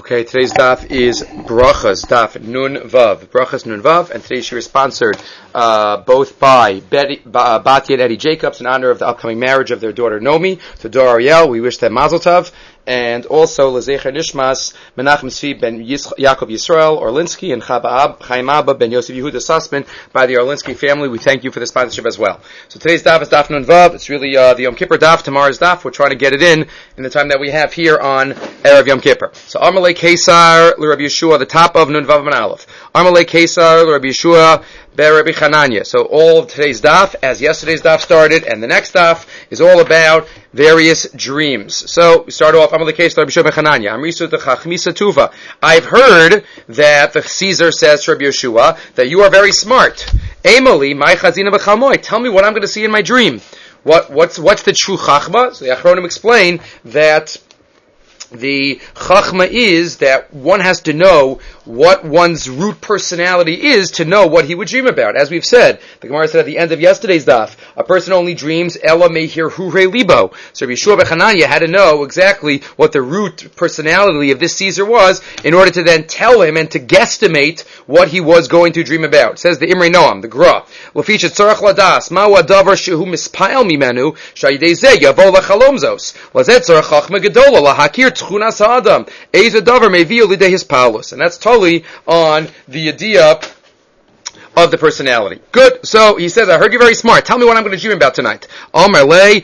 Okay, today's daf is Brachas, daf Nun Vav. Brachas Nun Vav, and today's shir is sponsored both by Batya and Eddie Jacobs in honor of the upcoming marriage of their daughter Nomi to Dor Ariel. We wish them Mazel Tov. And also Lezecher Nishmas Menachem Tzvi ben Yaakov Yisrael Orlinsky and Chaim Abba ben Yosef Yehuda Sussman by the Orlinsky family. We thank you for the sponsorship as well. So today's daf is daf Nun Vav. It's really the Yom Kippur daf, tomorrow's daf. We're trying to get it in the time that we have here on Erev Yom Kippur. So Amalei Kesar l'Rabbi Yeshua, the top of Nun Vav and Aleph. Amalei Kesar l'Rabbi Yeshua Rabbi Chananya. So all of today's daf, as yesterday's daf started, and the next daf is all about various dreams. So we start off, Amalei Kesar Rabbi Yeshua Chananya. Amrisu Chachmisa Tuva. I've heard that the Caesar says to Rabbi Yeshua that you are very smart. Emily, my chazina b'chalmoi. Tell me what I'm going to see in my dream. What's the true chachma? So the Achronim explain that the chachma is that one has to know what one's root personality is to know what he would dream about. As we've said, the Gemara said at the end of yesterday's daf, a person only dreams Ella Mehir Hure Libo. So Yeshua ben Chananya had to know exactly what the root personality of this Caesar was in order to then tell him and to guesstimate what he was going to dream about. It says the Imrei Noam, the Gra, Lafisha Tzarach Ladas, Mawa Davar Shehu Mispael Mimenu, Shayidei Zeh Yavo Lachalomzos, Lazet Tzarach Chachma Gedola Lahakir Tchunas Ha'adam, Eza Davar Mevi Lidei His Paulus. And that's totally on the idea of the personality. Good. So he says, I heard you're very smart. Tell me what I'm going to dream about tonight. I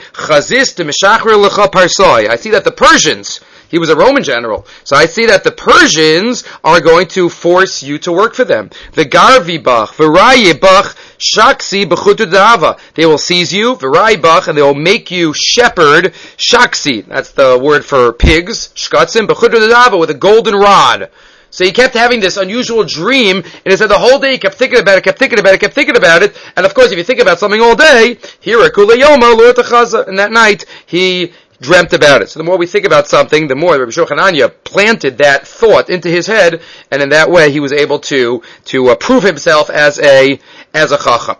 see that the Persians, he was a Roman general, so I see that the Persians are going to force you to work for them. The Garvibach, Virayibach, Shaksi, Bechutudava. They will seize you, Virayibach, and they will make you shepherd, Shaksi. That's the word for pigs, Shkatzim, Bechutudava, with a golden rod. So he kept having this unusual dream, and he said the whole day he kept thinking about it, and of course if you think about something all day, and that night he dreamt about it. So the more we think about something, the more Rabbi Yeshua Chananya planted that thought into his head, and in that way he was able to prove himself as a chacham.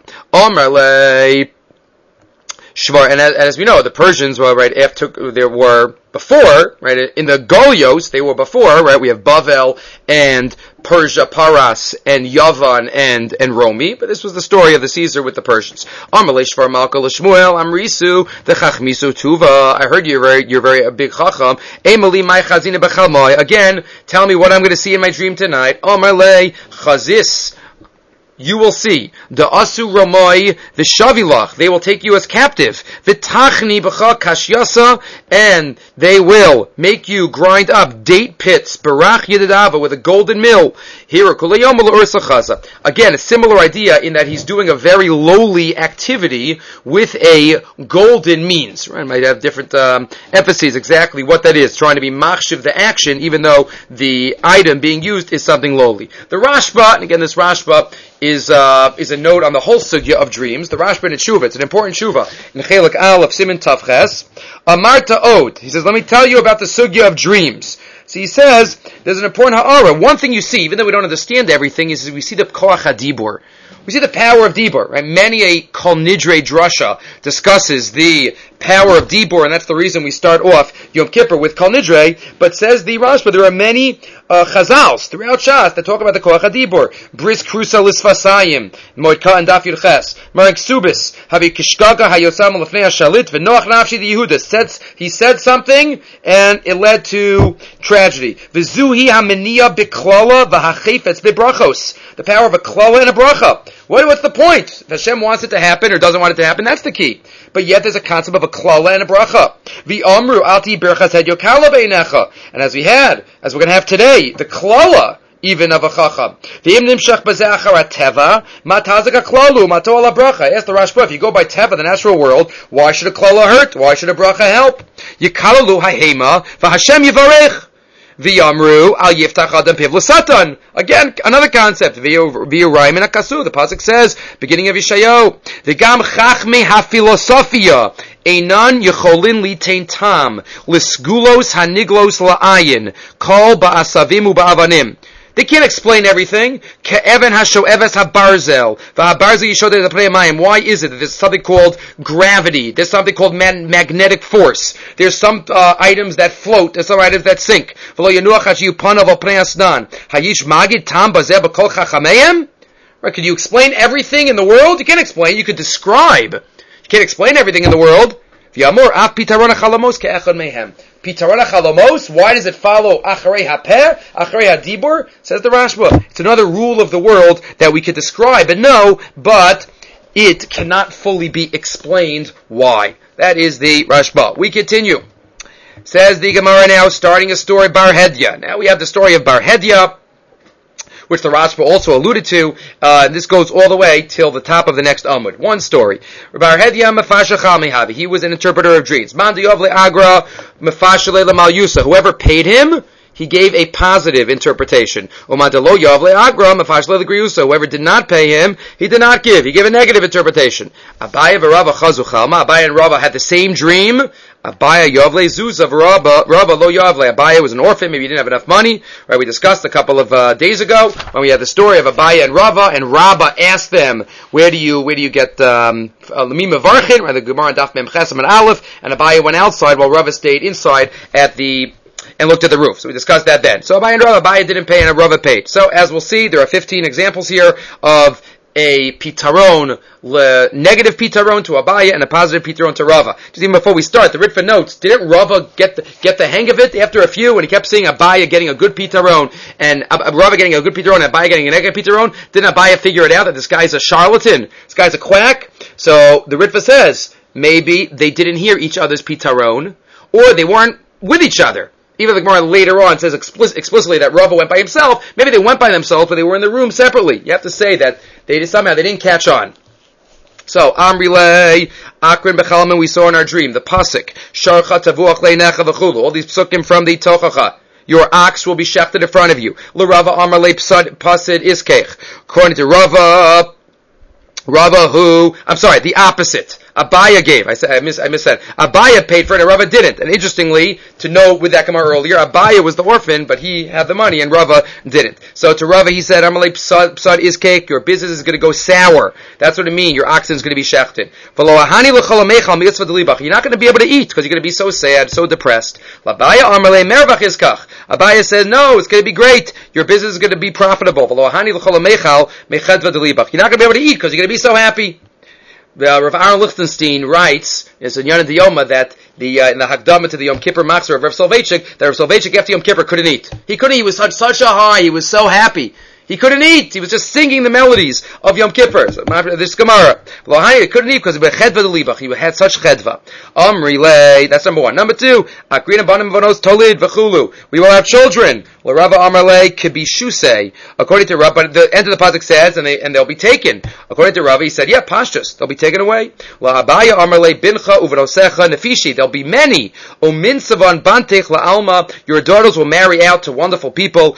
Shvar, and as we know, the Persians were right after there were before, right, in the Golios, they were before, right, we have Bavel and Persia, Paras, and Yavan, and Romi, but this was the story of the Caesar with the Persians. Amalei Shvar Malka L'Shmuel, Amrisu, the Chachmisu Tuva, I heard you're very a big Chacham, Emeli my Chazina B'Chalmoi, again, tell me what I'm going to see in my dream tonight. Amalei Chazis, you will see the asu ramai, the shavilach. They will take you as captive. The tachni b'cha kashyasa, and they will make you grind up date pits, barach yedadava, with a golden mill. Here, again, a similar idea in that he's doing a very lowly activity with a golden means. Right? It might have different emphases exactly what that is. Trying to be machshiv the action, even though the item being used is something lowly. The Rashba, and again, this Rashba is a note on the whole sugya of dreams. The Rashba in Tshuva, it's an important Tshuva. In Chelik Aleph Siman Tavches, Amarta Od, he says, let me tell you about the sugya of dreams. So he says, there's an important ha'ara. One thing you see, even though we don't understand everything, is we see the koach hadibur. We see the power of dibur, right? Many a Kol Nidre drasha discusses the power of dibur, and that's the reason we start off Yom Kippur with Kol Nidre. But says the Rashba, there are many chazals throughout Shas that talk about the koach hadibur. Bris krusa lisfasayim, moedka and daf yudches, marek subis, havi kishgaga hayosam lefnei hashalit v'noach nafshi the Yehuda. He said something, and it led to tragedy. V'zuhi hameniya biklala v'hachefetz bibrachos. The power of a klala and a bracha. What's the point? If Hashem wants it to happen or doesn't want it to happen, that's the key. But yet there's a concept of a klala and a bracha. V'amru alti berchas had yokala beinecha. And as we're going to have today, the klala even of a chacham. V'im nimshach b'ze'achar teva, matazak ha'klalu, mato ala bracha. Ask the Rashba, if you go by teva, the natural world, why should a klala hurt? Why should a bracha help? Yikalalu ha'hema, v'Hashem yivarech. V'yamru al yiftach adam piv l'satan. Again, another concept. V'yurayim in akasu. The pasuk says, beginning of Yeshayahu, v'gam chachmei hafilosofia einan yecholin litain tam l'sgulos haniglos la'ayin kol ba'asavim u'ba'avanim. They can't explain everything. Ke'evan hasho'eves habarzel. V'habarzel yishodeh le'pnei hamayim. Why is it that there's something called gravity? There's something called magnetic force. There's some items that float. There's some items that sink. V'lo yenuach hashiyupanav al pnei asnan. Hayish magid tam bazeh b'kol chachameim? Right, could you explain everything in the world? You can't explain. You could describe. You can't explain everything in the world. V'yamor af pitaron hachalamos ke'echad mehem. Pitaron hachalamos, why does it follow acharei hapeh, acharei hadibur? Says the Rashba. It's another rule of the world that we could describe and know, but it cannot fully be explained why. That is the Rashba. We continue. Says the Gemara now, starting a story, Bar Hedya. Now we have the story of Bar Hedya, which the Rashba also alluded to. This goes all the way till the top of the next Amud. One story. Bar Hedya mefasha chal. He was an interpreter of dreams. Man diyov le'agra mefasha le'lamal yusa. Whoever paid him, he gave a positive interpretation. Whoever did not pay him, he did not give. He gave a negative interpretation. Abaye and Rava had the same dream. Abaye Yovle Zuzav Rava Lo Yovle. Abaye was an orphan, maybe he didn't have enough money. Right, we discussed a couple of days ago when we had the story of Abaye and Rava asked them, where do you get Lamima Varchin, right, the Gemara Daf Mem Chesam and Aleph, and Abaye went outside while Rava stayed inside and looked at the roof. So we discussed that then. So Abaye didn't pay and Rava paid. So as we'll see, there are 15 examples here of a pitaron, negative pitaron to Abaye and a positive pitaron to Rava. Just even before we start, the Ritva notes, didn't Rava get the hang of it after a few when he kept seeing Abaye getting a good pitaron and Rava getting a good pitaron and Abaye getting a negative pitaron? Didn't Abaye figure it out that this guy's a charlatan? This guy's a quack? So the Ritva says, maybe they didn't hear each other's pitaron, or they weren't with each other. Even the Gemara later on says explicitly that Rava went by himself. Maybe they went by themselves, but they were in the room separately. You have to say that they didn't catch on. So, Amrilei, Akrin Bechalman, we saw in our dream, the Pasuk, Sharcha Tavuach Leinecha V'chulu, all these psukim from the Tochacha. Your ox will be shechted in front of you. L'Rava Amrlei Pasid Iskech. According to Rava, the opposite. Abaye gave. I missaid. Abaye paid for it and Rava didn't. And interestingly, to know with that Gemara earlier, Abaye was the orphan, but he had the money and Rava didn't. So to Rava he said, Amalei psad is cake, your business is going to go sour. That's what it means. Your oxen is going to be shechted. You're not going to be able to eat because you're going to be so sad, so depressed. Abaye says, no, it's going to be great. Your business is going to be profitable. You're not going to be able to eat because you're going to be so happy. Rav Aaron Lichtenstein writes, it's in Yana Diyoma, that in the Hagdama to the Yom Kippur Matzah of Rav Soloveitchik, that Rav Soloveitchik after Yom Kippur couldn't eat. He was such a high, he was so happy. He couldn't eat. He was just singing the melodies of Yom Kippur. So, this Gemara. He couldn't eat because he had such chedva. That's number one. Number two, we will have children. According to Rav, but the end of the pasuk says, and they'll be taken. According to Rav, he said, yeah, pashtus, they'll be taken away. There'll be many. Your daughters will marry out to wonderful people.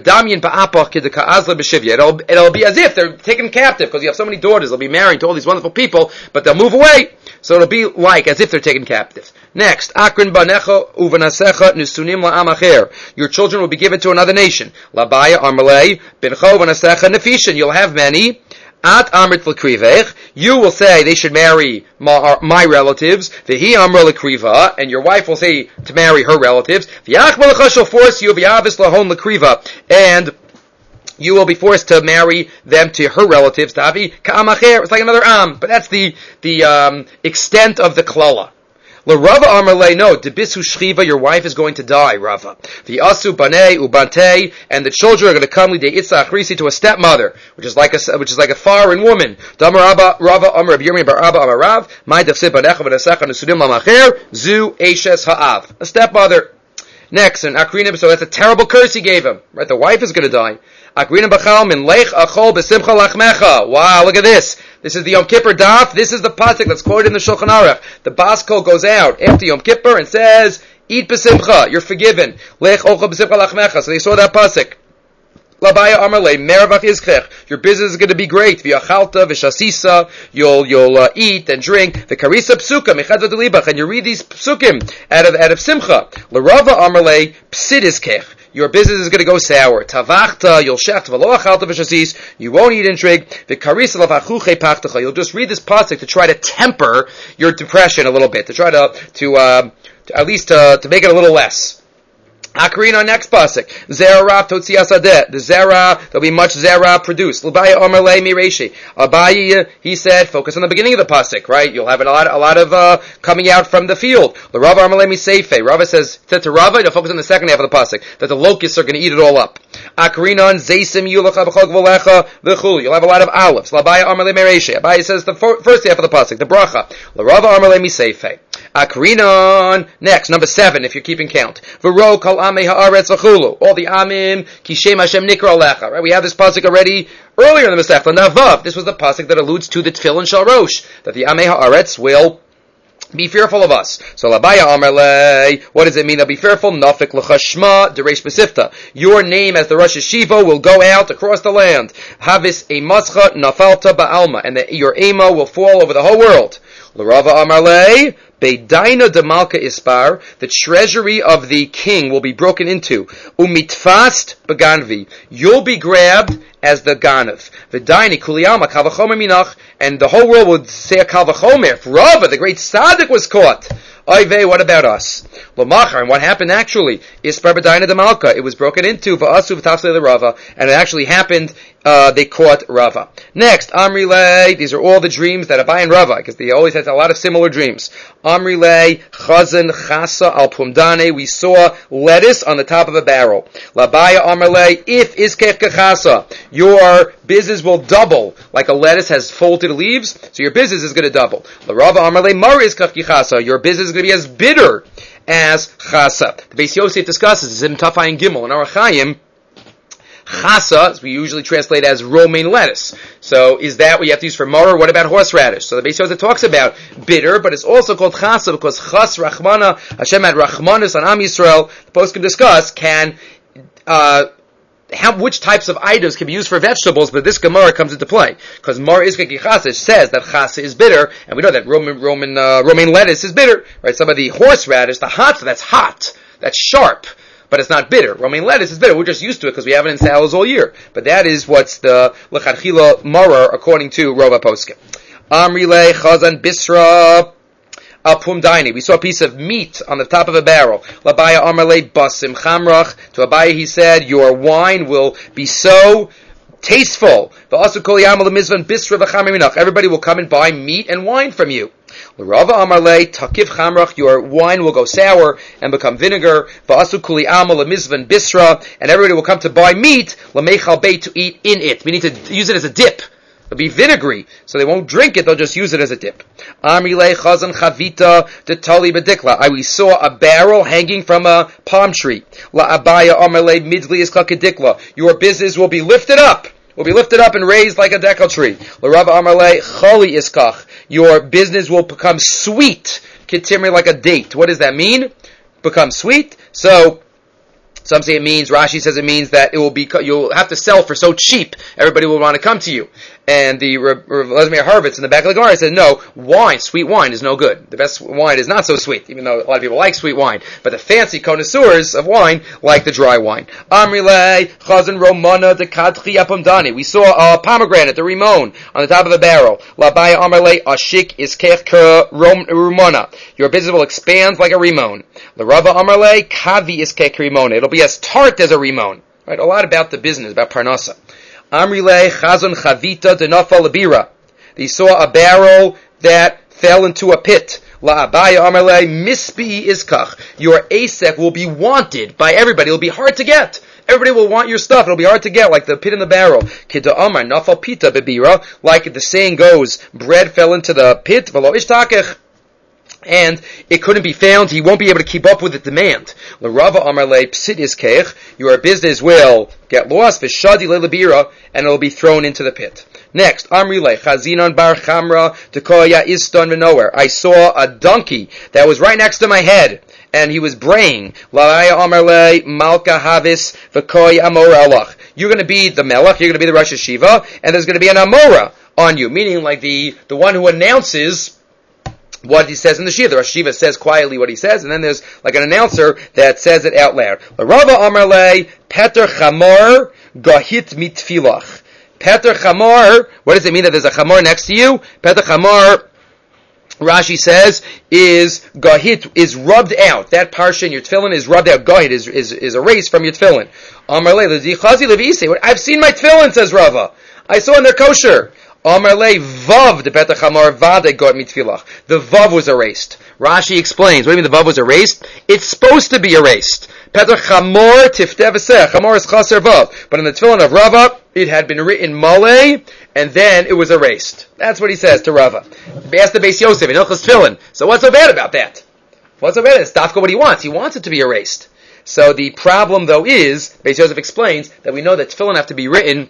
It'll be as if they're taken captive because you have so many daughters. They'll be married to all these wonderful people, but they'll move away. So it'll be like as if they're taken captive. Next, Akrin banecha uvanasecha nusunim la'amacher. Your children will be given to another nation. Labaya armalei bincha uvanasecha nefishin. You'll have many. At amrit l'krivech, you will say they should marry my relatives. V'hi amra l'kriva, and your wife will say to marry her relatives. V'yach malacha shall force you v'yavis lahon l'kriva, and you will be forced to marry them to her relatives. Tavi ka'amacher. It's like another but that's the extent of the klala. LaRava Amarle, no, debisu shchiva, your wife is going to die, Rava. V'yasu banei ubante, and the children are going to come lidei itza achrisi to a stepmother, which is like a foreign woman. Damar Rava Amar Yirmi bar Abba Amar Rav, my defsib banecha v'nesecha nusudim lamacher, zu eshes ha'av, a stepmother. Next, and Akrinim, so that's a terrible curse he gave him. Right, the wife is going to die. Akrinim b'chal min lech achol b'simcha lachmecha. Wow, look at this. This is the Yom Kippur daf. This is the pasuk that's quoted in the Shulchan Aruch. The Baskol goes out after Yom Kippur and says, eat b'simcha, you're forgiven. Lech ochol b'simcha lachmecha. So they saw that pasuk. Labaya Amarle, Meravach Izchech. Your business is going to be great. V'yachalta, v'shasisa. You'll eat and drink. V'karisa psuka, mechad v'delibach. And you read these psukim out of simcha. L'rava Amarle, psid Izchech. your business is going to go sour. Tavachta, you'll shecht, v'lo achalta v'shasis, you won't eat in trig, v'karisa l'vachuche pachtacha, you'll just read this pasuk to try to temper your depression a little bit, to try to at least to make it a little less. Akarina, next pasuk. Zera totzias adeh. The zera, there'll be much zera produced. L'baya omer le mireshi. Abayi, he said, focus on the beginning of the pasuk, right? You'll have a lot of coming out from the field. L'rava omer le miseife. Rava says to Rava, you'll focus on the second half of the pasuk, that the locusts are going to eat it all up. Akarina, zeisim yulacha b'chog v'lecha v'chul. You'll have a lot of olives. L'baya omer le mireshi. Abayi says the first half of the pasuk, the bracha. L'rava omer le miseife. Akrinon. Next, number 7, if you're keeping count. V'ro kol amei ha'aretz v'chulu. All the amim, kishem Hashem nikra alecha. Right? We have this pasuk already earlier in the Masechta Navav. This was the pasuk that alludes to the Tefillin Shal Rosh, that the amei ha'aretz will be fearful of us. So labaya amarle, what does it mean? They'll be fearful. Nafik l'chashma dereish besifta. Your name as the Rosh Yeshiva will go out across the land. Havis emascha nafalta ba'alma, and your ema will fall over the whole world. L'rava amarle, Beidaina de Malka Ispar, the treasury of the king will be broken into. Umitfast beganvi, you'll be grabbed as the ganav. V'daini kuliyama kalvachomer minach, and the whole world would say a kalvachomer. If Rava, the great tzaddik, was caught, Oy what about us? L'machar, and what happened actually? Ispar bedaina de Malka, it was broken into v'asu v'tafsei the Rava, and it actually happened. They caught Rava. Next, Amrilei. These are all the dreams that Abai and Rava, because they always had a lot of similar dreams. Amrilei, Chazan, Chasa, Al Pumdane. We saw lettuce on the top of a barrel. Labaya Amrilei, if Iskech Kachasa, your business will double, like a lettuce has folded leaves, so your business is going to double. Larava Amrilei, Mar Iskech Kachasa, your business is going to be as bitter as Chasa. The Beis Yosef discusses this in Tafai and Gimel, and Orach Chaim. Chasa, as we usually translate as romaine lettuce. So is that what you have to use for maror? What about horseradish? So the Beis Yosef talks about bitter, but it's also called chasa because chas rachmana, Hashem had rachmanus on Am Yisrael. The post can discuss which types of items can be used for vegetables, but this Gemara comes into play because mar iskeki chasa says that chasa is bitter, and we know that romaine lettuce is bitter, right? Some of the horseradish, the hot, that's hot, that's sharp. But it's not bitter. Romaine lettuce is bitter. We're just used to it because we have it in salads all year. But that is what's the l'chadchila marar according to Rova Poskim. Amrile chazan bisra apumdaini. We saw a piece of meat on the top of a barrel. Labaya amrle basim chamrach. To Abaya he said, your wine will be so tasteful. Everybody will come and buy meat and wine from you. Rava Amarle Takiv Chamrach, your wine will go sour and become vinegar. Va'asu Kuli Amal Mizvan Bisra, and everybody will come to buy meat. Lamechal Beit, to eat in it. We need to use it as a dip. It'll be vinegary, so they won't drink it, they'll just use it as a dip. Amrile Chazan Chavita Detali Bedikla. We saw a barrel hanging from a palm tree. La Abaya Amarle Midli Iskakadikla. Your business will be lifted up. Will be lifted up and raised like a decal tree. La Rava Amarle Chali Iskach. Your business will become sweet. Kitimri, like a date. What does that mean? Become sweet? So, some say it means, Rashi says it means that it will be, you'll have to sell for so cheap, everybody will want to come to you. And the Lezmir Harvitz in the back of the Gemara said, no, wine, sweet wine is no good. The best wine is not so sweet, even though a lot of people like sweet wine. But the fancy connoisseurs of wine like the dry wine. Amrile, Chazan Romana, the Kadchi Apamdani. We saw a pomegranate, the rimon, on the top of a barrel. Labaya Amrile, Ashik Iskech Rumana. Your business will expand like a rimon. Larava Amrile, Kavi Iskech Rimona. It'll be as tart as a rimon. Right? A lot about the business, about Parnasa. Amrile Chazon Chavita Denafa Labira. They saw a barrel that fell into a pit. La Abaya Amrile Mispi Iskach. Your asek will be wanted by everybody. It'll be hard to get. Everybody will want your stuff. It'll be hard to get, like the pit in the barrel. Kida Amar Nafal Pita Bebira. Like the saying goes, bread fell into the pit. V'lo ishtakech. And it couldn't be found. He won't be able to keep up with the demand. L'Rava Amarle Psit Iskech. Your business will get lost. V'shadi le'lebira, and it'll be thrown into the pit. Next, Amrile Chazinon Bar Chamra Tekoya Iston V'nowhere. I saw a donkey that was right next to my head, and he was braying. La'aya Amarle Malka Havis V'koy Amora Alach. You're going to be the Melech. You're going to be the Rosh Yeshiva, and there's going to be an Amora on you, meaning like the one who announces what he says in the Shiva. The Rosh Shiva says quietly what he says, and then there's like an announcer that says it out loud. Rava Amar Le, Peter Chamor, Gahit Mitfilach. Peter Chamor, what does it mean that there's a Chamor next to you? Peter Chamor, Rashi says, is Gahit, is rubbed out. That parsha in your tefillin is rubbed out. Gahit is erased from your tefillin. Amar Le, I've seen my tefillin, says Rava. I saw in their kosher. Amar Le, Vav, the Peter Chamor, Vade Got Mitfilach. The Vav was erased. Rashi explains, what do you mean the Vav was erased? It's supposed to be erased. Peter Chamor, Tifteh V'seh. Chamor is Chaser Vav. But in the tefillin of Rava, it had been written Malay, and then it was erased. That's what he says to Rava. Ask the Beis Yosef in Hilchos Tefillin. So what's so bad about that? What's so bad? It's Dafka what he wants. He wants it to be erased. So the problem, though, is, Beis Yosef explains, that we know that tefillin have to be written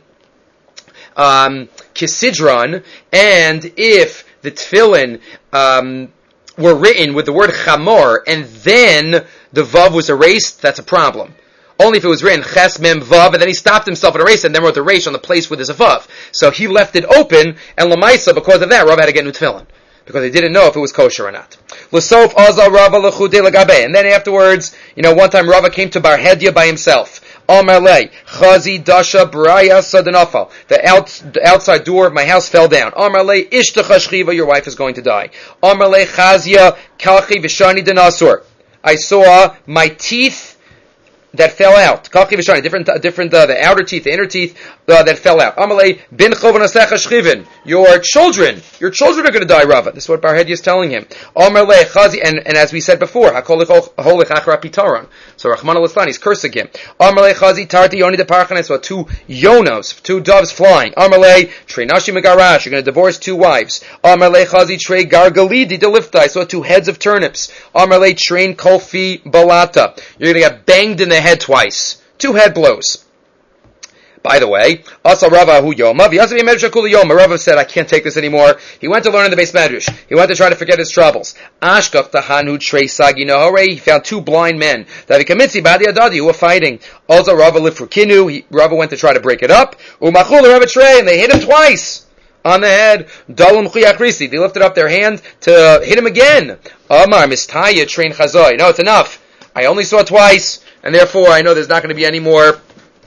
Kisidron, and if the tefillin were written with the word Chamor, and then the Vav was erased, that's a problem. Only if it was written Ches Mem Vav, and then he stopped himself and erased it, and then wrote the Reish on the place where there's a Vav. So he left it open, and Lamaisa, because of that, Rav had to get new tefillin, because they didn't know if it was kosher or not. L'sof Azal Rava L'chudei L'gabe. And then afterwards, one time Rava came to Bar Hedya by himself. Amar Le, Chazi Dasha Braya Sadanafal. The outside door of my house fell down. Amar Le, Ishtacha Shchiva, your wife is going to die. Amar Le, Chazia Kalchi Vishani Denasur. I saw my teeth that fell out. Kalchi Vishani, different, the outer teeth, the inner teeth, that fell out. Amar Le, Bin Chovanasecha Shchivin. Your children are going to die, Rava. This is what Bar Hedya is telling him. Amar Le, Chazi, and as we said before, Hakolich Achra Pitaron. So Rahman al-Islan, he's cursing him. Amalei Chazi Tarti Yoni de Parchan. I saw two yonos, two doves flying. Amalei Trei Nashim Megarash. You're going to divorce two wives. Amalei Chazi Trei Gargalidi de Lifta. I saw two heads of turnips. Amalei Train Kofi Balata. You're going to get banged in the head twice. Two head blows. By the way, Asa Rava Hu Yoma. Rava said, I can't take this anymore. He went to learn in the Beis Medrash. He went to try to forget his troubles. Ashkach Tahanu Trei Sagi Nahore. He found two blind men that Kamitzi Badi Adadi who were fighting. Also Rava Lifrukinu. Rava went to try to break it up. Umachul Rava Trei, and they hit him twice on the head. Dalum Chiyakrisi. They lifted up their hand to hit him again. Amar Mistaya Train Chazoi. No, it's enough. I only saw twice, and therefore I know there's not going to be any more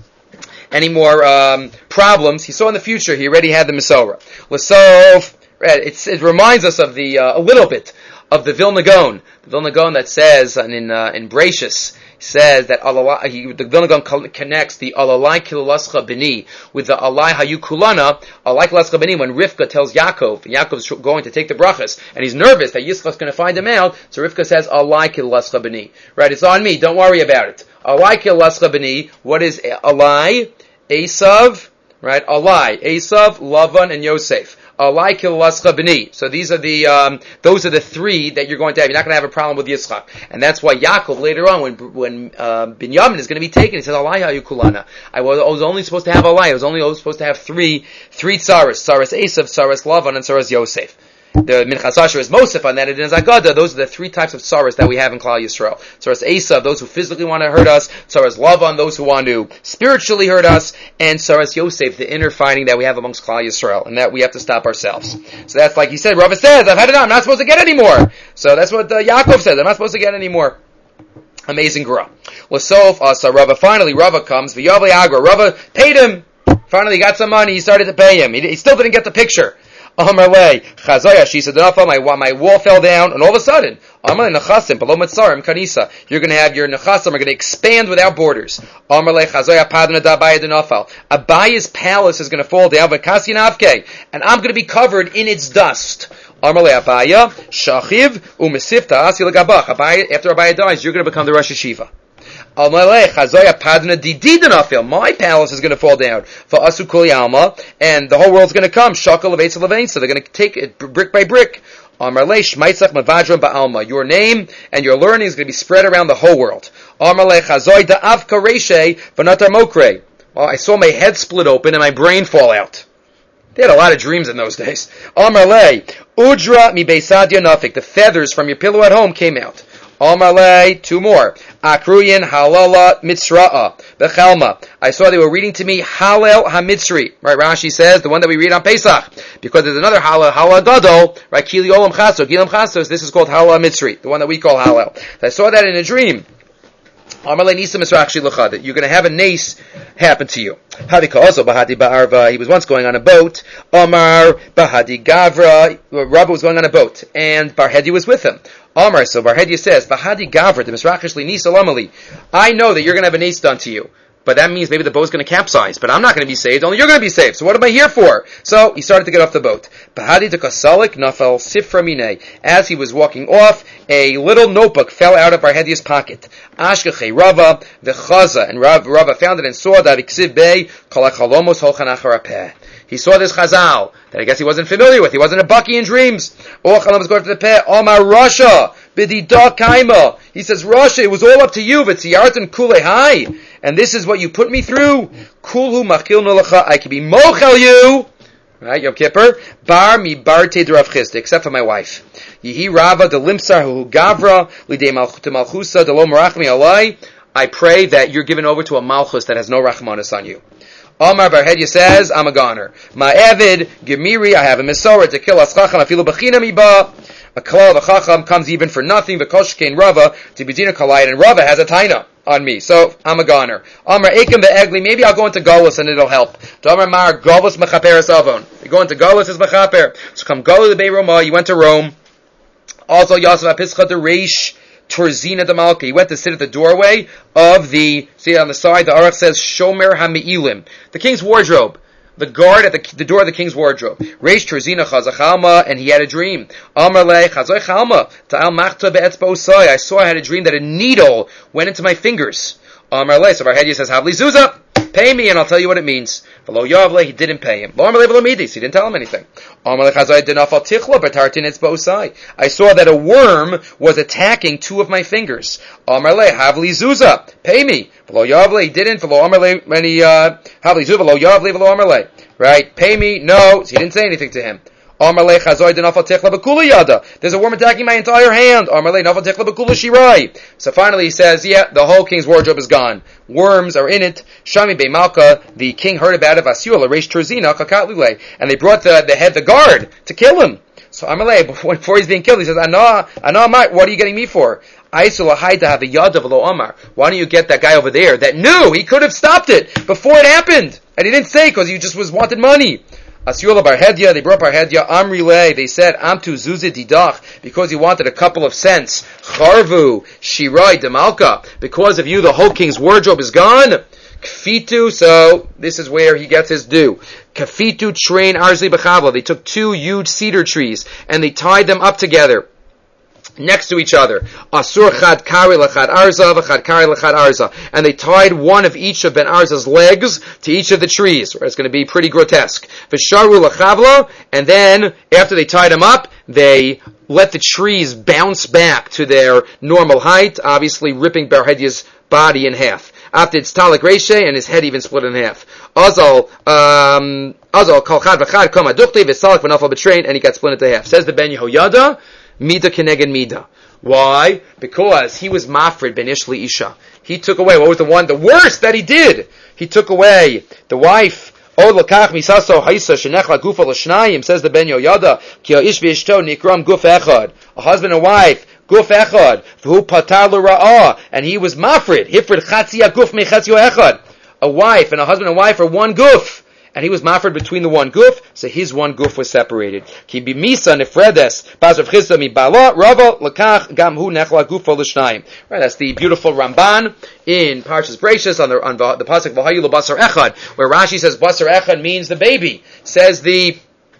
problems. He saw in the future. He already had the Mesorah. L'sof, it reminds us of a little bit of the Vilna Gaon. The Vilna Gaon that says in Breishis says that the Vilna Gaon connects the Alalai Kilulascha B'ni with the Alai Hayu Kulana. Alai Kilulascha B'ni, when Rivka tells Yaakov's going to take the brachas, and he's nervous that Yitzchak's going to find him out, so Rivka says Alai Kilulascha B'ni. Right, it's on me, don't worry about it. Alai Kilulascha B'ni, what is Alai? Esav, right? Alai, Esav, Lavan, and Yosef. Alai Kilulascha B'ni. So those are the three that you're going to have. You're not going to have a problem with Yitzchak. And that's why Yaakov later on, when Binyamin is going to be taken, he says, Alai Hayu Kulana. I was only supposed to have Alai. I was only supposed to have three tzaras. Tzaras Esav, tzaras Lavan, and tzaras Yosef. The Minchas Asher is Mosef on that, and in Zagada, those are the three types of tzaras that we have in Klal Yisrael. Tzaras Esav, those who physically want to hurt us, tzaras Lavan, those who want to spiritually hurt us, and tzaras Yosef, the inner fighting that we have amongst Klal Yisrael, and that we have to stop ourselves. So that's like he said, Rava says, I've had enough, I'm not supposed to get any more. So that's what Yaakov says, I'm not supposed to get any more. Amazing Gra. L'sof Asa Rava, finally Rava comes, V'yavli Agra, Rava paid him, finally got some money, he started to pay him, he still didn't get the picture. Amarle, Chazaya, she said, my wall fell down, and all of a sudden, Amarle Nechasim, below Matzarim, Kanisa, you're going to have your Nechasim are going to expand without borders. Amarle, Chazaya, Padna Dabaya Denafal. Abaya's palace is going to fall down, Vakasi Navke, and I'm going to be covered in its dust. Amarle Abaya, Shachiv, Umesif Ta'asi Lagabach. Abaya, after Abaya dies, you're going to become the Rosh Hashiva. My palace is going to fall down for Asu Kuli Alma, and the whole world's going to come. Shakal of Eitzel, so they're going to take it brick by brick. Your name and your learning is going to be spread around the whole world. I saw my head split open and my brain fall out. They had a lot of dreams in those days. The feathers from your pillow at home came out. Amalei, two more. Akruyin halala mitzra'a bechelma. I saw they were reading to me Halel HaMitzri. Right, Rashi says, the one that we read on Pesach. Because there's another Halel Gadol, right, Kili Olam Chaso, Gilam Chasos, this is called Halel HaMitzri, the one that we call Halel. I saw that in a dream. Amalei Nisa Misrakshi L'chad, that you're going to have a nace happen to you. Hadika also Bahadi Ba'arva, he was once going on a boat. Amar Bahadi Gavra, Rabba was going on a boat, and Barhedi was with him. Amar, so Barhedi says, Bahadi Gavra, the Misrakish Nisa Lamali, I know that you're going to have a nace done to you. But that means maybe the boat's going to capsize. But I'm not going to be saved. Only you're going to be saved. So what am I here for? So he started to get off the boat. Bahadi Dekasalik Nafal Sifra Mine. As he was walking off, a little notebook fell out of Barhedia's pocket. Ashkeche Rava, the Chaza, and Rava found it and saw that Iksiv Bey Kalachalomos Holchan Acharapeh. He saw this Chazal that I guess he wasn't familiar with. He wasn't a Baki in dreams. Ochalam was going to the peh. Omar Rasha Bidida Kaima. He says, Rasha, it was all up to you. V'tziyartan kulehai. And this is what you put me through. Kulhu machil nolacha. I can be mochel you. Right, Yom Kippur. Bar mi barte de Rav Chisda, except for my wife. Yihi Rava de limsar hu gavra lidei malchusa de lo merachmi alai. I pray that you're given over to a malchus that has no rachmanis on you. Omar Barhedya says, I'm a goner. Ma'evid, Gemiri, I have a Mesorah to kill Aschacham, afilu b'china miba. A kalal of a chacham comes even for nothing, v'koshkein Rava, to B'dina kalayit, and Rava has a taina on me, so I'm a goner. Omar Ekim be'egli, maybe I'll go into Golus and it'll help. Omar Mar, Golus mechaperes avon. You go into Golus as mechaper. So come Golus the Bei Roma, you went to Rome. Also, Yosef HaPischa de Reish, Turzina de Malka. He went to sit at the doorway of the, see on the side, the Aruch says, Shomer HaMe'ilim, the king's wardrobe. The guard at the door of the king's wardrobe. Reish Turzina Chazachalma, and he had a dream. Amarle Chazoy Chalma, Ta'al Machta Be'etzba Usai. I saw I had a dream that a needle went into my fingers. Amarle, so Barhedya says, Havli Zuzah, pay me and I'll tell you what it means. V'lo Yavle, he didn't pay him. Lo Amarle V'lo Midis, he didn't tell him anything. Amarle Chazoy Dinafal Tichla, Betartin Etzba Usai. I saw that a worm was attacking two of my fingers. Amarle, Havli Zuzah, pay me. V'lo Yavle, he didn't. V'lo Amarle, when he, Havli Zuzah, V'lo Yavle, V'lo Amarle. Right? Pay me. No. He didn't say anything to him. There's a worm attacking my entire hand. So finally he says, yeah, the whole king's wardrobe is gone. Worms are in it. Shami Bei Malka, the king heard about it, and they brought the guard, to kill him. So Amalei, before he's being killed, he says, Ana, what are you getting me for? Why don't you get that guy over there that knew he could have stopped it before it happened? And he didn't say because he just wanted money. Asyula Barhedya, they brought Barhedya, Amrile, they said, Amtu Zuzid Didach, because he wanted a couple of cents. Charvu, Shirai Demalka, because of you the whole king's wardrobe is gone. Kfitu, so this is where he gets his due. Kafitu train Arzli B'chavla, they took two huge cedar trees, and they tied them up together. Next to each other. Asur chad kari lechad arza, v'chad kari lechad arza. And they tied one of each of Ben Arza's legs to each of the trees. It's going to be pretty grotesque. V'sharu lechavla, and then, after they tied him up, they let the trees bounce back to their normal height, obviously ripping Barhedya's body in half. After it's Talak Reshe, and his head even split in half. Azal, kol chad v'chad kom adukti, v'salak v'nafal b'train, and he got split into half. Says the Ben Yehoyada, Mida keneged Mida. Why? Because he was mafrid ben Ishli Isha. He took away, what was the worst that he did? He took away the wife. O lakach misaso haisa shenechla gufa l'shnayim, says the Ben Yehoyada, ki ha'ish v'ishto nikram guf echad. A husband and wife, guf echad, v'hu patar l'ra'ah, and he was mafrid, hifrid chatzia guf mechatzio echad. A wife and a husband and wife are one guf. And he was mafred between the one guf, so his one guf was separated. Ki bimisa nefredes, bas Rav Chisda mi bala, rava lakach gam hu nechla gufa l'shnayim. Right, that's the beautiful Ramban in Parshas Bereishis on the pasuk v'hayu l'basar echad, where Rashi says basar echad means the baby. Says the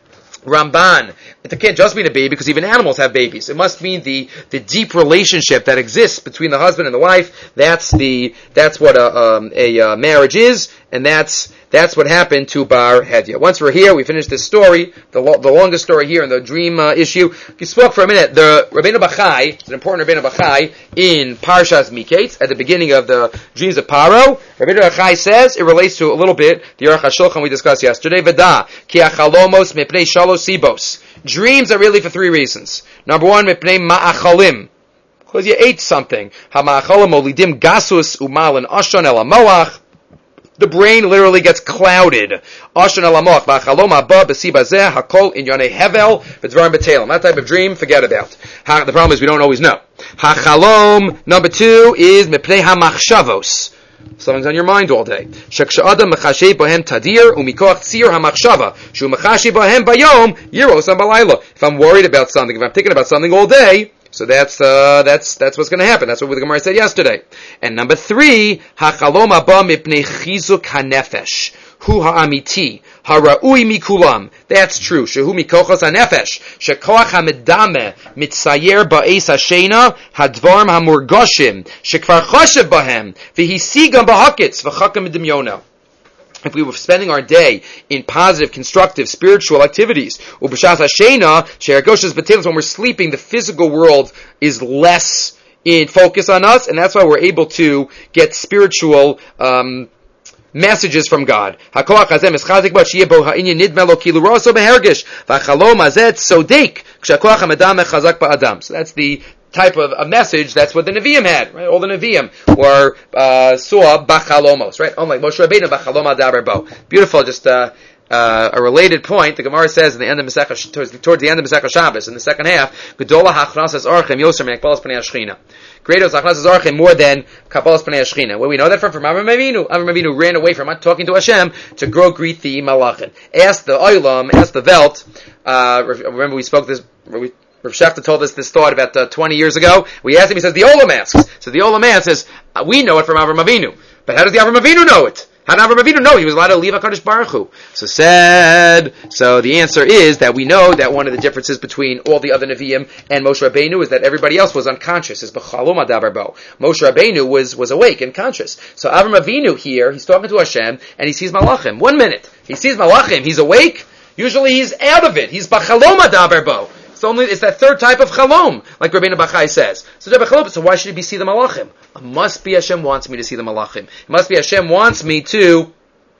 Ramban, it can't just mean a baby because even animals have babies. It must mean the deep relationship that exists between the husband and the wife. That's what a marriage is, and that's what happened to Barhedya. Once we're here, we finish this story, the longest story here in the dream issue. We spoke for a minute. The Rabbeinu Bachai, it's an important Rabbeinu Bachai in Parshas Miketz at the beginning of the dreams of Paro. Rabbeinu Bachai says it relates to a little bit the Aruch HaShulchan we discussed yesterday. V'da ki achalomos mepnei shalosh sibos. Dreams are really for three reasons. Number one, mepnei ma'achalim. Because you ate something. Hama'acholim olidim gasus umalin ashon el hamoach. The brain literally gets clouded. Ashon el hamoach. V'achalom haba b'si bazeh hakol in yonei hevel v'dvarim b'telim. That type of dream, forget about. The problem is we don't always know. Hachalom, number 2, is mipnei hamachshavos. Something's on your mind all day. Sheksha'adam mechashe bohem tadir umikoach tzir hamachshava shu mechashe bohem bayom yiros balayla. If I'm worried about something, if I'm thinking about something all day, so that's what's going to happen. That's what the Gemara said yesterday. And number 3, hachalom haba mipnei chizuk hanefesh hu ha'amiti hara'ui mikulam. That's true. Shehu mikochos hanefesh shekoach hamedame mitzayer ba'es hashena hadvarm hamurgoshim shekvar choshev bahem v'hisigam b'hakitz v'chakam midimyono. If we were spending our day in positive, constructive, spiritual activities, when we're sleeping, the physical world is less in focus on us, and that's why we're able to get spiritual messages from God. So that's the type of a message. That's what the Nevi'im had, right? All the Nevi'im saw bachalomos, right? Unlike Moshe Rabbeinu, bachalom adaber bo. Beautiful, just a related point. The Gemara says in the end of Masechah, towards the end of Masechah Shabbos, in the second half, Gedola hachnasas archem yoser min kabbalas pnei hashchina. Greater is hachnasas archem more than kabbalas pnei hashchina. Where we know that from Avram Avinu. Avram Avinu ran away from talking to Hashem to go greet the malachim. Ask the olam, ask the Welt. Remember we spoke this. Rav Shefta told us this thought about 20 years ago. We asked him, he says, the Olam asks. So the Olam asks, we know it from Avram Avinu. But how does the Avram Avinu know it? How did Avram Avinu know he was allowed to leave HaKadosh Baruch Hu? So the answer is that we know that one of the differences between all the other Nevi'im and Moshe Rabbeinu is that everybody else was unconscious. It's b'chalom adaber bo. Moshe Rabbeinu was awake and conscious. So Avram Avinu here, he's talking to Hashem, and he sees Malachim. 1 minute. He sees Malachim. He's awake. Usually he's out of it. He's b'chalom adaber bo. It's that third type of chalom, like Rabbeinu Bachai says. So why should he see the malachim? It must be Hashem wants me to see the malachim. It must be Hashem wants me to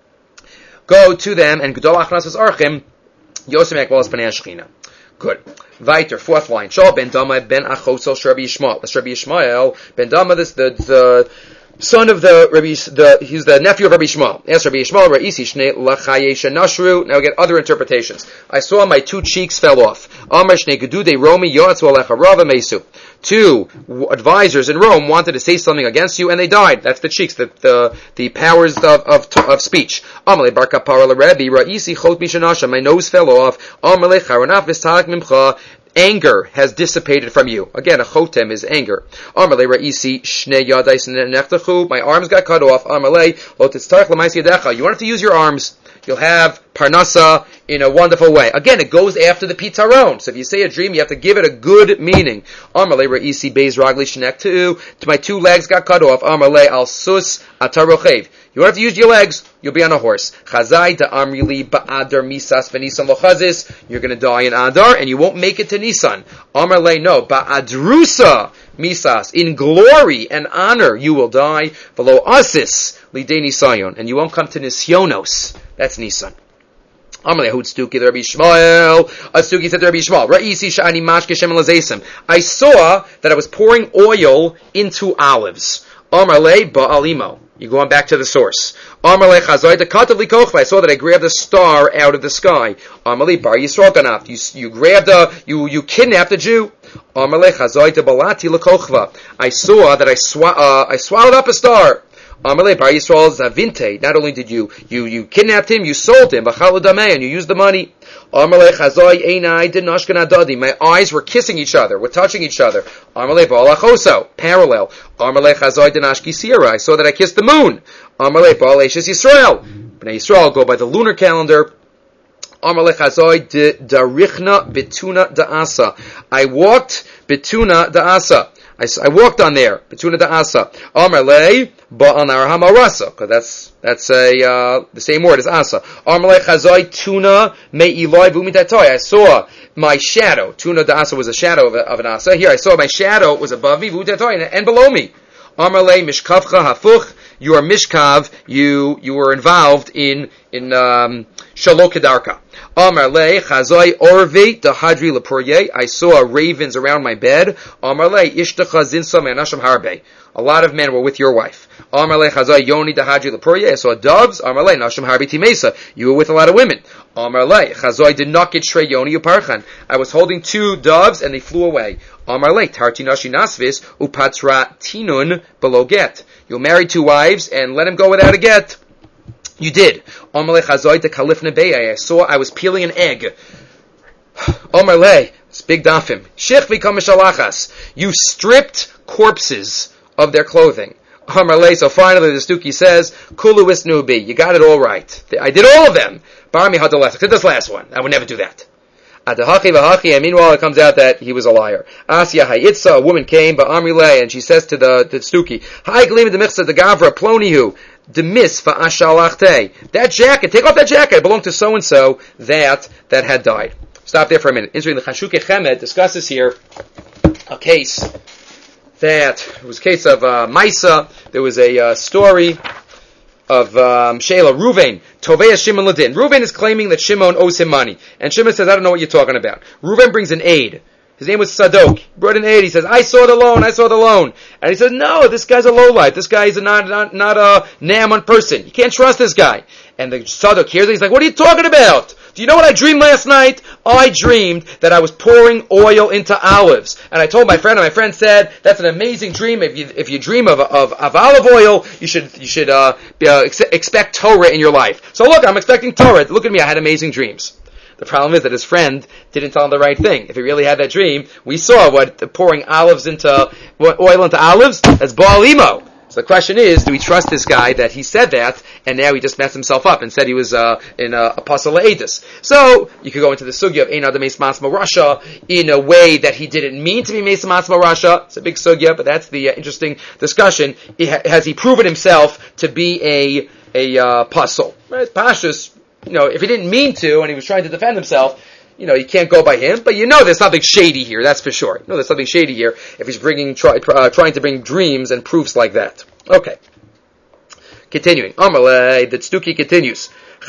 go to them and Gedol Achnasas Archim Yosem Ekbalas B'nei Hashchina. Good. Weiter, 4th line. Shal ben Dama ben Achosel Rabbi Yishmael. That's Rabbi Yishmael ben Dama. This the son of he's the nephew of Rabbi Yishmael. Yes, Rabbi Yishmael, Ra'isi Shnei Lachaye Shenashru. Now we get other interpretations. I saw my 2 cheeks fell off. Amar Shnei Gedude Romi Yoatzu Alecha Rava Mesu. 2 advisors in Rome wanted to say something against you, and they died. That's the cheeks, the powers of speech. Amalei Bar Kapara Rabbi Ra'isi Chot Mishanasha. My nose fell off. Amalei Charanaf Vistalak Mimcha. Anger has dissipated from you. Again, a chotem is anger. Amalei Ra'isi Shnei Yadais Nechtachu. My arms got cut off. Amalei Lo Titztarech L'Maisi Yadecha. You want to use your arms. You'll have parnasa in a wonderful way. Again, it goes after the pitaron. So if you say a dream, you have to give it a good meaning. Amalei Ra'isi Beis Ragli Shnektu. My 2 legs got cut off. Amalei Al Sus Atarochev. You want to use your legs, you'll be on a horse. Chazai da Amrili Ba'adar Misas V'Nisan Lochazis. You're going to die in Adar, and you won't make it to Nisan. Amalei no. Ba'adrusa Misas. In glory and honor you will die. V'lo Asis Lidei Nisayon. And you won't come to Nisyonos. That's Nisan. Amalei Hutstuki Rabbi Yishmael. Atsuki said to Rabbi Yishmael, Ra'isi Sha'ani Mashke Shem Lazesim. I saw that I was pouring oil into olives. Amalei Ba'alimo. You're going back to the source. I saw that I grabbed a star out of the sky. You kidnapped a Jew. I saw that I swallowed up a star. Not only did you kidnapped him, you sold him, and you used the money. My eyes were kissing each other, were touching each other. Parallel. I saw that I kissed the moon. Bnei Yisrael go by the lunar calendar. I walked betuna da'asa. I walked on there. Betuna da'asa. Amarlei ba'anar hamarasa. Because that's the same word as asa. Amarlei chazai tuna me'iloi v'umitatai. I saw my shadow. Tuna da'asa was a shadow of an asa. Here I saw my shadow was above me, v'umitatai, and below me. Amarlei mishkavcha hafuch. You are mishkav. You were involved in in Shalom Kedarka. Amar le chazoi orvi dahadri lepurye. I saw ravens around my bed. Amar le ishtacha zinsa me'anasham harbe. A lot of men were with your wife. Amar le chazoi yoni dahadri lepurye. I saw doves. Amar le nasham harbe timesa. You were with a lot of women. Amar le chazoi did not get shrei yoni uparchan. I was holding 2 doves and they flew away. Amar le tarti nashi nasvis upatra tinun below get. You'll marry 2 wives and let him go without a get. You did. I saw I was peeling an egg. It's big dafim. You stripped corpses of their clothing. So finally the Stuki says, Kulu isnubi. You got it all right. I did all of them. Except this last one. I would never do that. And meanwhile it comes out that he was a liar. Asya Hayitza, a woman came, and she says to the Stuki, Hi Glim de Michsa de Gavra Plonihu. That jacket, take off that jacket. It belonged to so and so that had died. Stop there for a minute. Israel the Chashuke Chemed discusses here a case that it was a case of Maisa. There was a story of Sheila Ruvain Tovei Shimon Ladin. Ruvain is claiming that Shimon owes him money, and Shimon says, "I don't know what you're talking about." Ruvain brings an aide. His name was Sadok. He brought an aide. He says, I saw the loan. And he says, no, this guy's a lowlife. This guy is not a Naaman person. You can't trust this guy. And the Sadok hears it. He's like, what are you talking about? Do you know what I dreamed last night? I dreamed that I was pouring oil into olives. And I told my friend, and my friend said, that's an amazing dream. If you dream of olive oil, you should expect Torah in your life. So look, I'm expecting Torah. Look at me, I had amazing dreams. The problem is that his friend didn't tell him the right thing. If he really had that dream, we saw what pouring oil into olives, that's Baal Imo. So the question is, do we trust this guy that he said that, and now he just messed himself up and said he was in Apostle Edus? So you could go into the sugya of Ein Adam Meis Matzma Rasha in a way that he didn't mean to be Meis Matzma Rasha. It's a big sugya, but that's the interesting discussion. Has he proven himself to be a apostle? Right? Pashas. If he didn't mean to and he was trying to defend himself, you can't go by him. But there's something shady here, that's for sure. There's something shady here if he's trying to bring dreams and proofs like that. Okay. Continuing. Amalei, the Tzduki continues.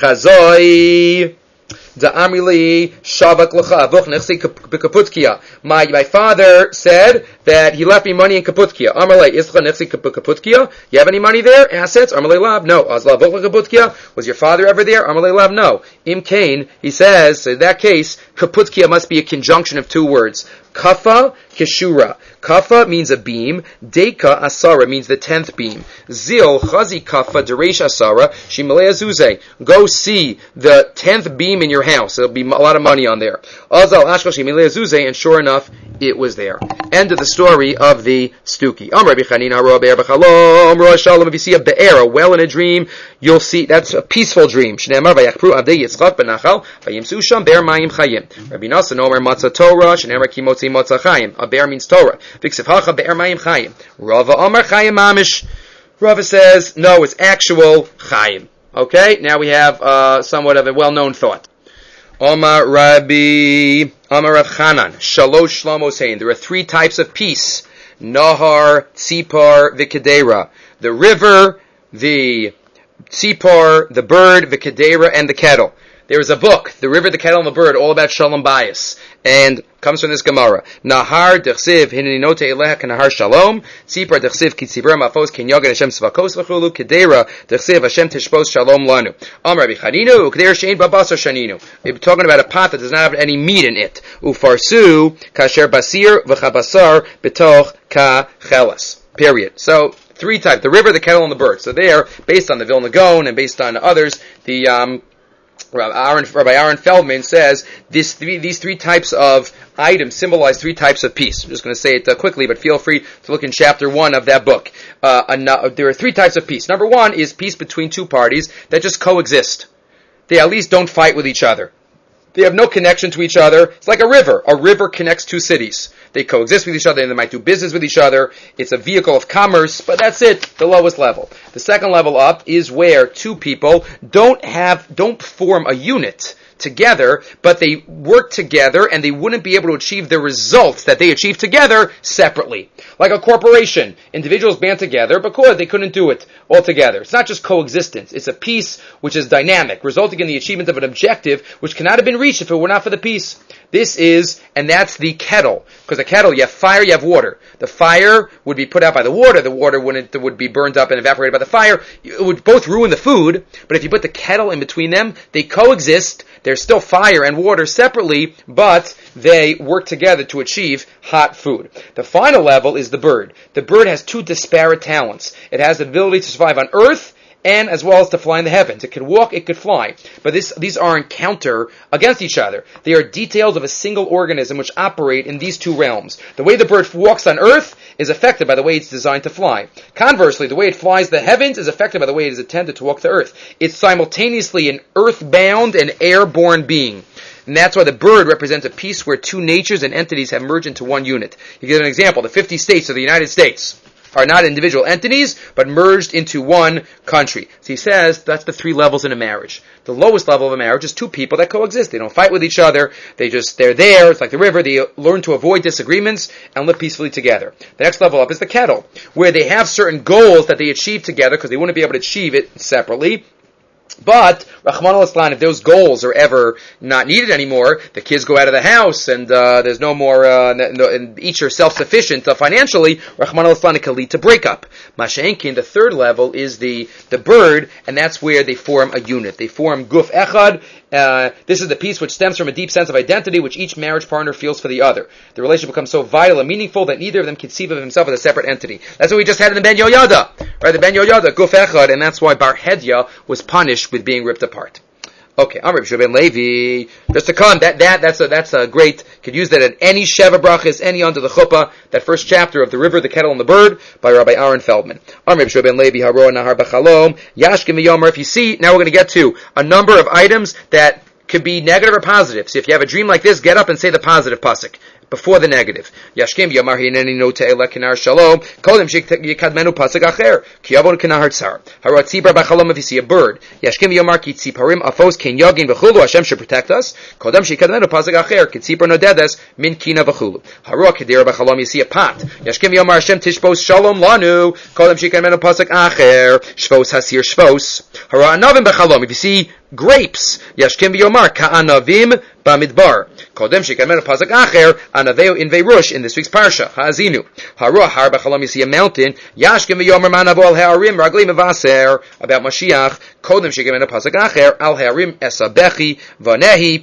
Chazoi da'amili shavak l'cha avuch nechsi b'kaputkia. My father said that he left me money in Kaputkia. Amalei ischa nechsi b'kaputkia. You have any money there? Assets? Amalei lab? No. Azla avuch l'kaputkia. Was your father ever there? Amalei lab? No. Im Kain, he says, in that case, Kaputkia must be a conjunction of 2 words. Kafa keshura. Kafa means a beam. Deka asara means the 10th beam. Zil chazi kafa deresh asara shimalei azuze. Go see the 10th beam in your house. There'll be a lot of money on there. Azal ashkal shimalei azuze, and sure enough, it was there. End of the story of the Stuki. Rabbi Chanina roa be'er b'chalom roa shalom. If you see a be'er, a well in a dream, you'll see that's a peaceful dream. Shneimar vayachpru avdei Yitzchak benachal vayimsu sham be'er mayim chayim. Rabbi Nassan omer matzah Torah shneimar kimotzi matzah chayim. A be'er means Torah. V'ksiv hacha be'er mayim chayim. Rava omer chayim mamish. Rava says no, it's actual chayim. Okay, now we have somewhat of a well-known thought. Omar Rabbi, Omar Rav Chanan, Shalosh Shlomo saying there are 3 types of peace: Nahar, Tzipar, V'Kedera. The river, the Tzipar, the bird, V'Kedera, and the kettle. There is a book, The River, the Kettle, and the Bird, all about Shalom Bayis, and comes from this Gemara. Nahar dechsiv hininote eleha kanahar shalom. Tzipar dechsiv kitzibra mafos kinyogan Hashem svakos v'chulu. Kedera dechsiv Hashem tishpos shalom lanu. Amar Rabbi Chaninu ukeder shein babasar shaninu. We're talking about a pot that does not have any meat in it. Ufarsu kasher basir v'chabasar betoch ka chelas. Period. So 3 types: the river, the kettle, and the bird. So there, based on the Vilna Gaon and based on others, the Rabbi Aaron Feldman says these 3 types of items symbolize 3 types of peace. I'm just going to say it quickly, but feel free to look in chapter 1 of that book. There are 3 types of peace. Number 1 is peace between 2 parties that just coexist. They at least don't fight with each other. They have no connection to each other. It's like a river. A river connects 2 cities. They coexist with each other and they might do business with each other. It's a vehicle of commerce, but that's it, the lowest level. The second level up is where 2 people don't form a unit. together, but they work together and they wouldn't be able to achieve the results that they achieve together separately. Like a corporation, individuals band together because they couldn't do it all together. It's not just coexistence, it's a peace which is dynamic, resulting in the achievement of an objective which cannot have been reached if it were not for the peace. This is, and that's the kettle. Because a kettle, you have fire, you have water. The fire would be put out by the water would be burned up and evaporated by the fire. It would both ruin the food, but if you put the kettle in between them, they coexist. There's still fire and water separately, but they work together to achieve hot food. The final level is the bird. The bird has two disparate talents. It has the ability to survive on earth, and as well as to fly in the heavens. It could walk, it could fly. But these aren't counter against each other. They are details of a single organism which operate in these two realms. The way the bird walks on earth is affected by the way it's designed to fly. Conversely, the way it flies the heavens is affected by the way it is intended to walk the earth. It's simultaneously an earth-bound and airborne being. And that's why the bird represents a piece where two natures and entities have merged into one unit. You give an example. The 50 states of the United States are not individual entities, but merged into one country. So he says that's the three levels in a marriage. The lowest level of a marriage is two people that coexist. They don't fight with each other. They're there. It's like the river. They learn to avoid disagreements and live peacefully together. The next level up is the kettle, where they have certain goals that they achieve together because they wouldn't be able to achieve it separately. But, Rahman al-Islam, if those goals are ever not needed anymore, the kids go out of the house and there's no more, and each are self-sufficient financially, Rahman al-Islam, it can lead to breakup. Masha'enkin, the third level, is the bird, and that's where they form a unit. They form guf echad. This is the piece which stems from a deep sense of identity which each marriage partner feels for the other. The relationship becomes so vital and meaningful that neither of them conceive of himself as a separate entity. That's what we just had in the Ben Yoyada. Right, the Ben Yoyada, guf echad, and that's why Bar Hedya was punished with being ripped apart. Okay, Amr Ben Levi. Just to come, that's a great. Could use that at any Sheva Brachas, any under the chuppah. That first chapter of the river, the kettle, and the bird by Rabbi Aaron Feldman. Amr Ben Levi Haro Nahar B'Chalom Yashkim V'Yomer. If you see, now we're going to get to a number of items that could be negative or positive. So if you have a dream like this, get up and say the positive pasuk before the negative. Yashkim Yomar Hineni no te'ela kinar shalom. Kodem shikadmenu pasuk acher. Kiyavon kinahar tzar. Harat tzibra b'chalom if you see a bird. Yashkim Yomar ki tziparim afos ken yagin v'chulu. Hashem should protect us. Kodem shikadmenu pasuk acher. Kitzipar nodedes min kina v'chulu. Harat kedira b'chalom you see a pot. Yashkim Yomar Hashem tishbos shalom lanu. Kodem shikadmenu pasuk acher. Shvos hasir shvos. Harat anavim b'chalom if you see grapes. Yashkim Yomar ka'anavim b'midbar. Kodem shikadmenu pasuk acher. Anaveu in Veirush in this week's parsha. Ha'azinu. Haruah har b'chalom you see a mountain. Yashkim v'yomer manavu al ha'arim ragli mevaser. About Mashiach. Kodem shikadmenu pasuk acher. Al ha'arim esabechi v'nehi.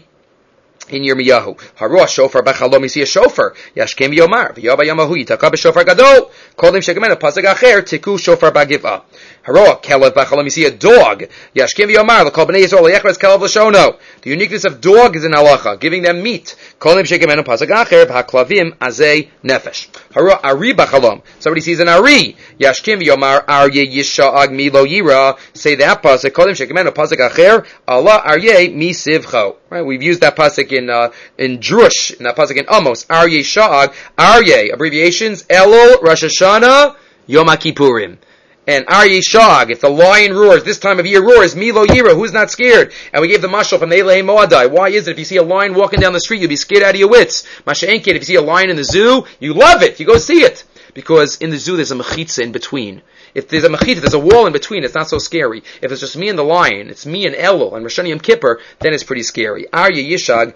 In Yirmiyahu. Haruah shofar b'chalom you see a shofar. Yashkim v'yomar. V'yava yamahu yitaka b'shofar gadol. Kodem shikadmenu pasuk acher. Tiku shofar b'giv'ah. Haroah, kelev b'chalom, you see a dog. Yashkim v'yomar, l'kol b'nei Yisrael, l'yechres kelev l'shono. The uniqueness of dog is in halacha, giving them meat. Kolim shekemenu pasuk acher, b'haklavim azei nefesh. Haroah, ari b'chalom. Somebody sees an ari. Yashkim v'yomar, arye yisha'ag mi lo yira. Say that pasuk, kolim shekemenu pasuk acher, Allah arye mi sivcho. Right, we've used that pasuk in Drush, in that pasuk in Amos. Arye sha'ag, arye, abbreviations, Elul, Rosh Hashanah, Yom HaKippurim. And Aryeh Shag, if the lion roars, this time of year roars, Milo Yira, who's not scared? And we gave the mashal from Eilei Moadai. Why is it if you see a lion walking down the street, you'll be scared out of your wits? Masha'enkin, if you see a lion in the zoo, you love it. You go see it. Because in the zoo there's a mechitza in between. If there's a mechitza, there's a wall in between, it's not so scary. If it's just me and the lion, it's me and Elul and Rosh Hashanah Yom Kippur, then it's pretty scary. Aryeh Yishag,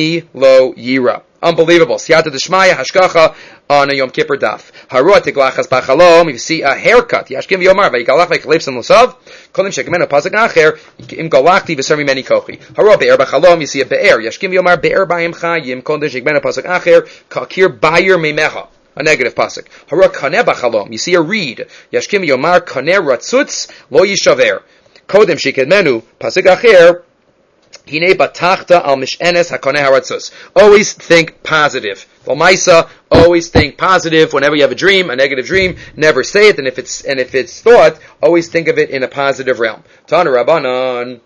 Milo Yira. Unbelievable. Siyata Deshmaya, Hashkacha, on a Yom Kippur daf. Haruah tiglachas b'chalom, if you see a haircut, Yashkim v'yomar, v'yigalach v'yikalipsim l'sav, kolim shekemenu pasuk acher, im galachti v'sermi meni kochi. Haruah be'er b'chalom, you see a be'er, Yashkim v'yomar, be'er b'ayim chayim, kolim shekemenu pasuk acher, kakir bayir meimecha. A negative pasuk. Haruah kaneh b'chalom, you see a reed, Yashkim v'yomar, kaneh ratzutz, lo yishaver. Kodem shekemenu pasuk acher, Hine batachta al mishenes hakoneh haratzus. Always think positive. L'maisa, always think positive. Whenever you have a dream, a negative dream, never say it. And if it's thought, always think of it in a positive realm. Tana Rabbanan.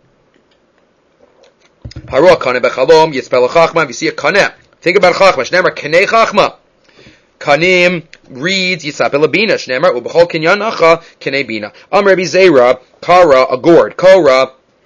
Haruah kaneh b'chalom yitzpel chachma. If you see a kaneh, think about chachma. Shneimar kaneh chachma. Kanim reads yitzapel bina. Shneimar ubechol kinyan nacha kaneh bina. Am Rabbi Zera kara a gourd. Korah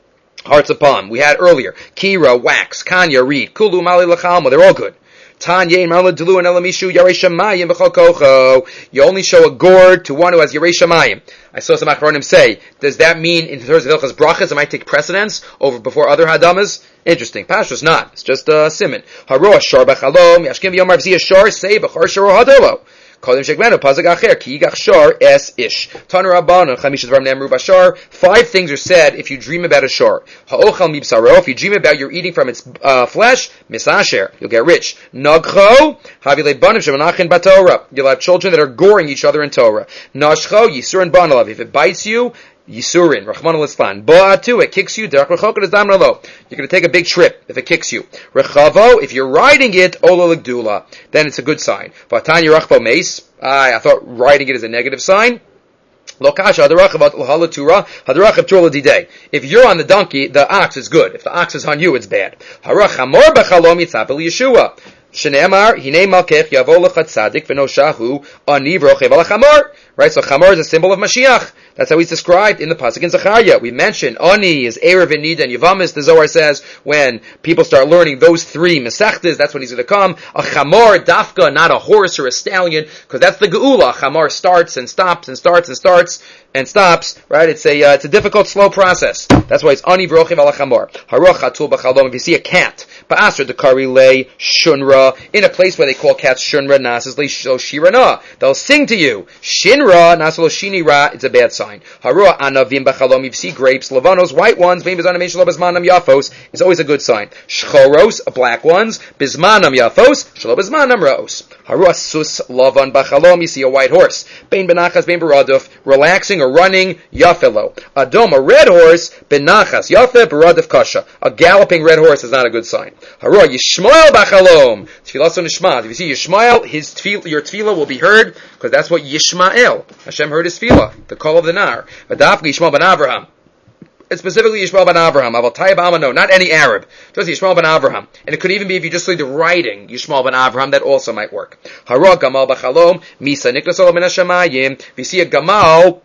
Hearts of palm. We had earlier. Kira, wax, kanya, reed, kulu, mali, lachalma. They're all good. Tanya, Mala Delu, and Elamishu, Yarei Shamayim, B'chokocho. You only show a gourd to one who has Yarei Shamayim. I saw some Achronim say, does that mean in terms of Hilchas Brachas, it might take precedence over before other Hadamas? Interesting. Pashtus not. It's just a siman. Haroah Shar B'chalom, Yashkim V'yom Rav Shar, say B'char Shar Hadolo. Kodim Shekmenu, Pazak Acher, Ki Yigach Shar, Es Ish. Tanu Rabban, and Chamishat Varam Nemru Bashar. 5 things are said if you dream about a shar. Ha'ochal mibsaro, if you dream about you're eating from its flesh, misasher, you'll get rich. Nagcho, havile banim shemanachin batorah. You'll have children that are goring each other in Torah. Nashcho, yisurin banalav. If it bites you, Yisurin, Rachman al-Islan. Bo'atu, it kicks you, Derech Rechokot is Damralo. You're going to take a big trip if it kicks you. Rechavo, if you're riding it, Ola L'Gdula, then it's a good sign. Vatanya Rachbo Meis, I thought riding it is a negative sign. Lokasha, Hadarachav Halatura, Hadarachav Turla Didei. If you're on the donkey, the ox is good. If the ox is on you, it's bad. Harachamor B'chalom Yitzapel Yeshua. Shneemar, Hinei Malkech, Yavo Lechat Tzadik, V'noshahu, Ani V'rochev Al-Chamor. Right, so Chamor is a symbol of Mashiach. That's how he's described in the Pasuk in Zechariah. We mentioned Ani is Erev and Nida and Yavamis. The Zohar says when people start learning those 3 Mesechtes, that's when he's going to come. A Chamor, Dafka, not a horse or a stallion, because that's the Geula. Chamor starts and stops and starts and starts and stops. Right? It's a difficult, slow process. That's why it's Ani V'rochev Al-Chamor. Haruach Hatul B'chalom. If you see a cat, Ba'asr Dekari Le Shunra, in a place where they call cats Shunra, Nasas Le Shirana. They'll sing to you. Shinra, Nasas Lo Shinira, it's a bad sign. Harua Anavim B'chalom, if you see grapes, Lavanos, white ones, Bizmanam Yafos, is always a good sign. Shchoros, black ones, Bizmanam Yafos, Shalobizmanam Ros. Harua Sus Lavan B'chalom, you see a white horse. Bein Benachas, Bein Baraduf, relaxing or running, Yafelo. Adom, a red horse, Benachas, Yafe, Baraduf Kasha. A galloping red horse is not a good sign. Harua Yishmael B'chalom, Tfilah So Nishma. If you see Yishmael, your tefillah will be heard, because that's what Yishmael, Hashem heard his tefillah, the call of the Nar. Vadafka Yishmael ben Avraham. It's specifically Yishmael ben Avraham. Aval Tayyib Amano, not any Arab. Just Yishmael ben Avraham. And it could even be if you just see the writing, Yishmael ben Avraham, that also might work. Hara Gamal B'chalom, Misa Niklasol min HaShamayim. If you see a Gamal,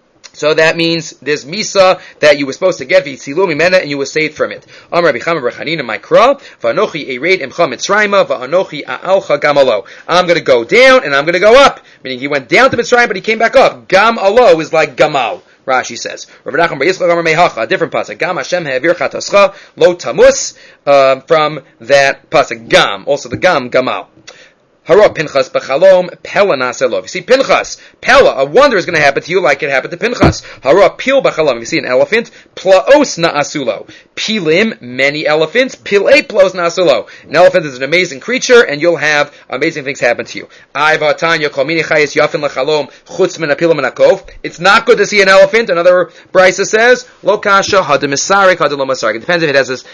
so that means there's Misa that you were supposed to get, V'tzilu Mimena, and you were saved from it. Am Rabbi Chama bar Chanina Mikra, V'anochi Ered Imcha Mitzrayma, V'anochi A'alcha Gamalo. I'm going to go down and I'm going to go up. Meaning he went down to Mitzrayim, but he came back up. Gamalo is like Gamal. Rashi says, a different pasuk. Gam Hashem ha'avir chatascha lo tamus, from that pasuk. Gam, also the Gam, Gamal. Hara Pinchas b'chalom pella naselov. You see Pinchas, pella, a wonder is going to happen to you like it happened to Pinchas. Hara pil b'chalom. You see an elephant, plaos naasulo. Pilim, many elephants. Pilei plos naasulo. An elephant is an amazing creature, and you'll have amazing things happen to you. Aiva tanya kol mini chayes yafin l'chalom chutz min apilim min akov. It's not good to see an elephant. Another brisa says lo kasha hadam misarik hadam lo masarik. It depends if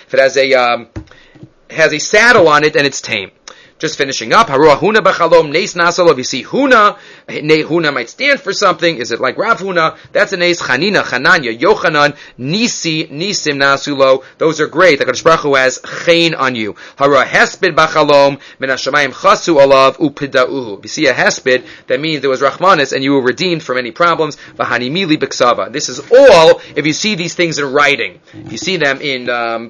it has a saddle on it and it's tame. Just finishing up, Harua Huna B'chalom Neis Nasalov. You see Huna, Huna might stand for something. Is it like Rav Huna? That's a Neis. Chanina, Chananya, Yochanan, Nisi, Nisim Nasulo. Those are great. The Kadosh Baruch Hu has Chain on you. Harua Hesped B'chalom Min Hashamayim Chasu Alav Upidauhu. You see a Hesped, that means there was Rachmanis and you were redeemed from any problems. V'hanimili B'ksava. This is all if you see these things in writing. If you see them in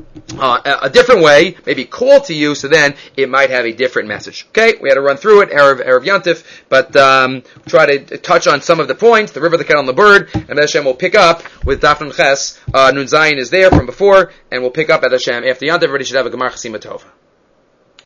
a different way, maybe call to you, so then it might have a different message. Okay, we had to run through it, Erev Yantif, but try to touch on some of the points, the river, the kettle, and the bird, and Hashem will pick up with Daf Nun Ches. Nun Zayin is there from before, and we'll pick up at Hashem after Yantif. Everybody should have a Gemar Chasima Tova.